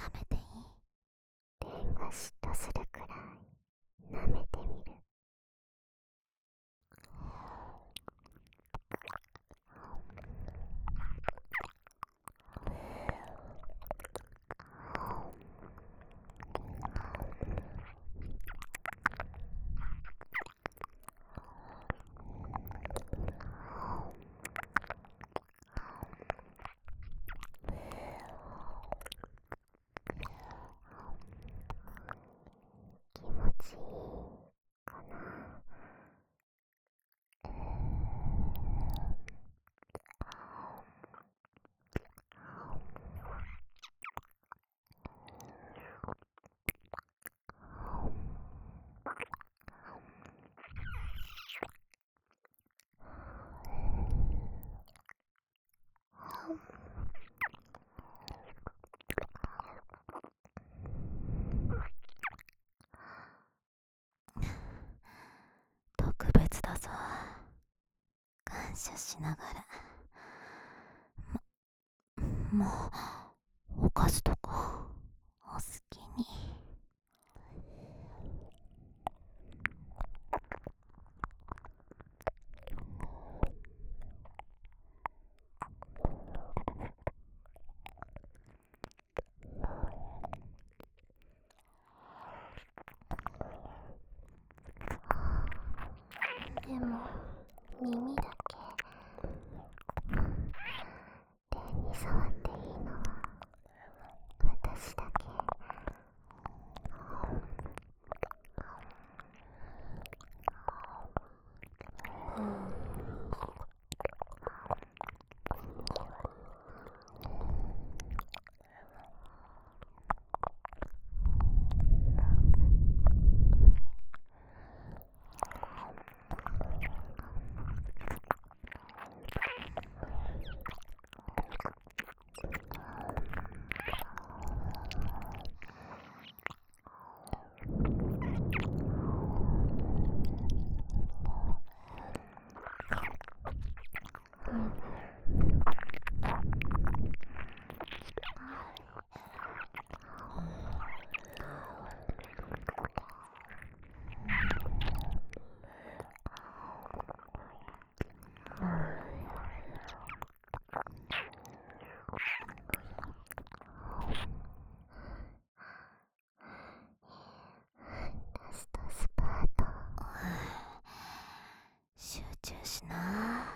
舐めていい？レンが嫉妬するくらい舐めてみる。気持ちいいかな。特別だぞ。感謝しながら。もうおかずとかお好きに。でも耳だけ手に触っていいのは私だけ。ラストスパート。集中しな。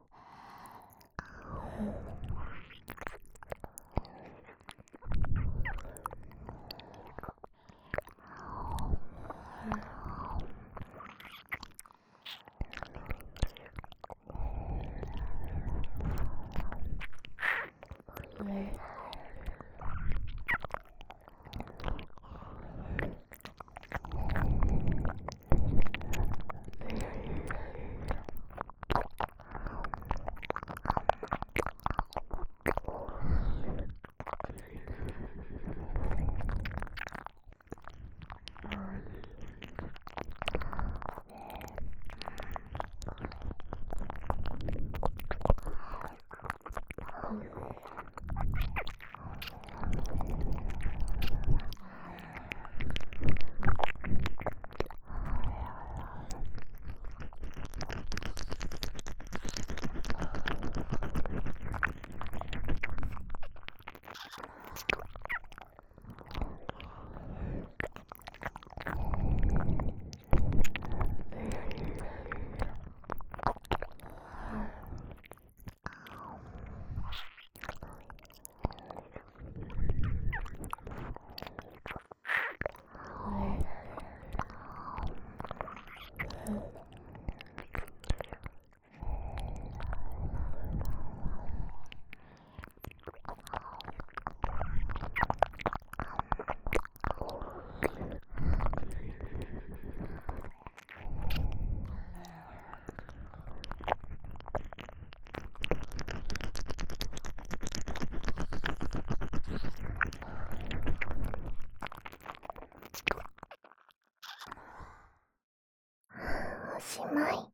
おしまい。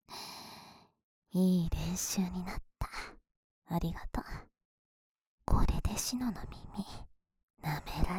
いい練習になった。ありがとう。これでシノの耳舐めら